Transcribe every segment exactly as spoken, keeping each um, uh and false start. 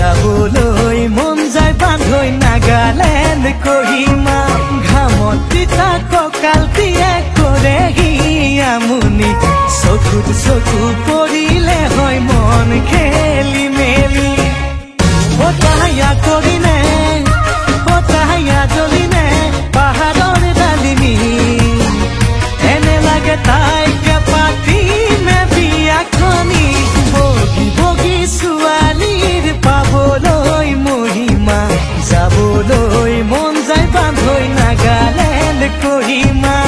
যাবলৈ মন যায় বান্ধৈ নাগালেণ্ড কহিমা ঘামত তিতা কঁকাল টিয়ে কৰেহি আমনি চকুত চকু পৰিলে হয় মন খেলি মেলি বতাহয়া কৰিনে বতাহয়া জ্বলিনে পাহাৰৰ ডালিমি এনে লাগে তাইকে পাতিমে বিয়াখনি বগী বগী ছোৱালীৰ পাবলৈ মহিমা যাবলৈ মন যায় বান্ধৈ নাগালেণ্ড কহিমা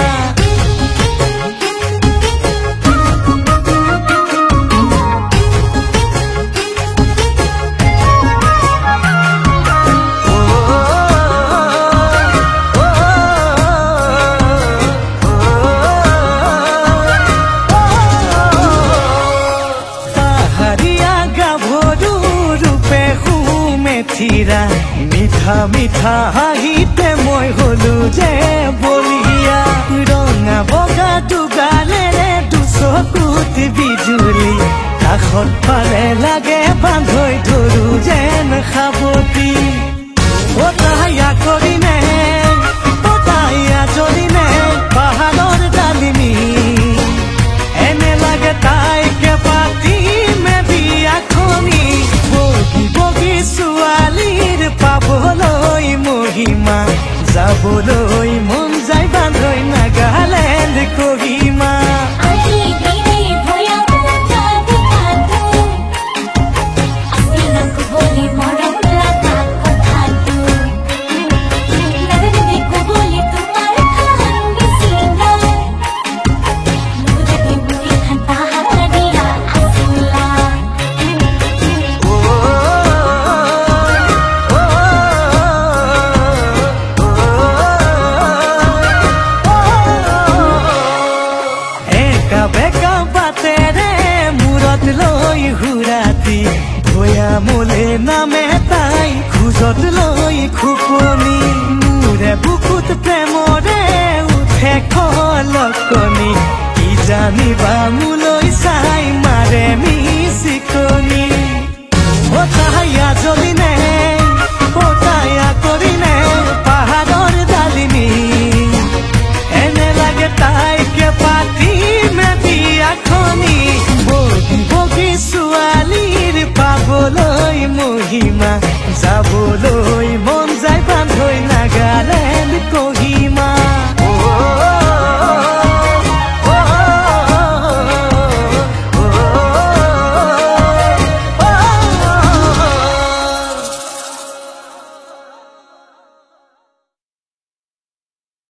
মিঠা মিঠা হাঁহিতে মই হলো যে বলিয়া ৰঙা বগা দুগালেৰে দুচকুত বিজুলি কাষত পালে লাগে বান্ধৈ ধৰো যেন সাৱতি বতাহয়া কৰিনে বতাহয়া জ্বলিনে পাহাৰৰ ডালিমি এনে লাগে তাইকে পাতিমে বিয়াখনি বগী বগী ছোৱালীৰ পাবলৈ মহিমা যাবলৈ মন যায় বান্ধৈ নাগালেণ্ড কহিমা মোলে নামে তাই খোজত লৈ খুপনি মোৰে বুকুত প্ৰেমৰে উঠে খলকনি কি জানিবা মোলৈ চাই মাৰে মি